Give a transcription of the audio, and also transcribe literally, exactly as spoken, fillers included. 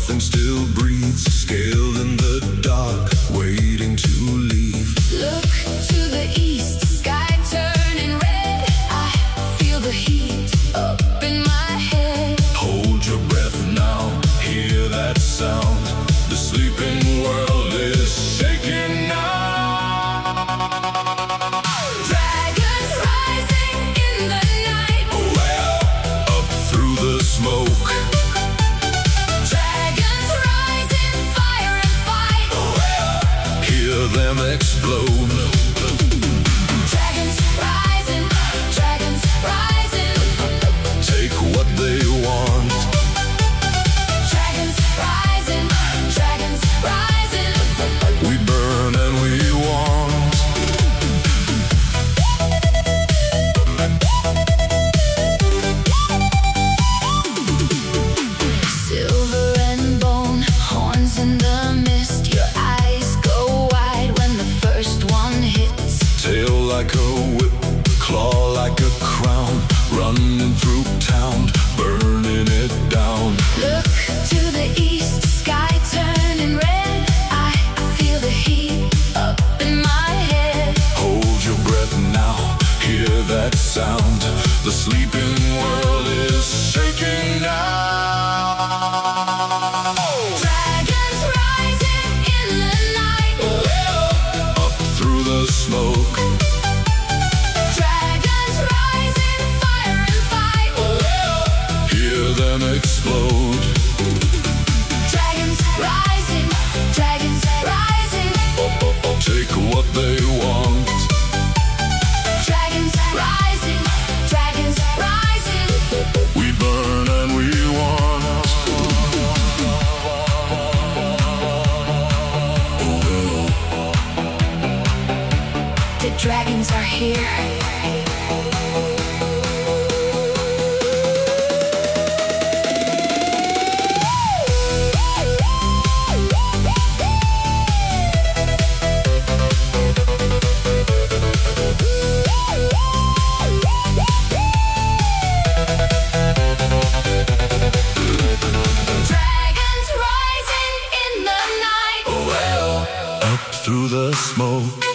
Something still breathes, scaled in the dark, waiting to leave. Look to the east, sky turning red. I feel the heat up in my head. Hold your breath now, hear that sound. The sleeping world is shaking now. Dragons rising in the night. Well, up through the smoke. Dragons rising, fire and fight. Well, hear them explode. Dragons rising, dragons rising. Take what they want. Dragons rising, dragons rising. We burn and we want. Silver and bone, horns in the mist. Your eyes go wide when the first one hits. Tail like a whip, claw like a crown, running through town, burning it down. Look to the east, sky turning red. I feel the heat up in my head. Hold your breath now, hear that sound. The sleeping world is shaking now. Dragons rising in the night. Up through the smoke. Dragons rising, fire and fight. Hear them explode. Dragons rising, dragons rising. Take what they want. Dragons rising, dragons rising. We burn and we want. The dragons are here. Dragons rising in the night. Up through the smoke.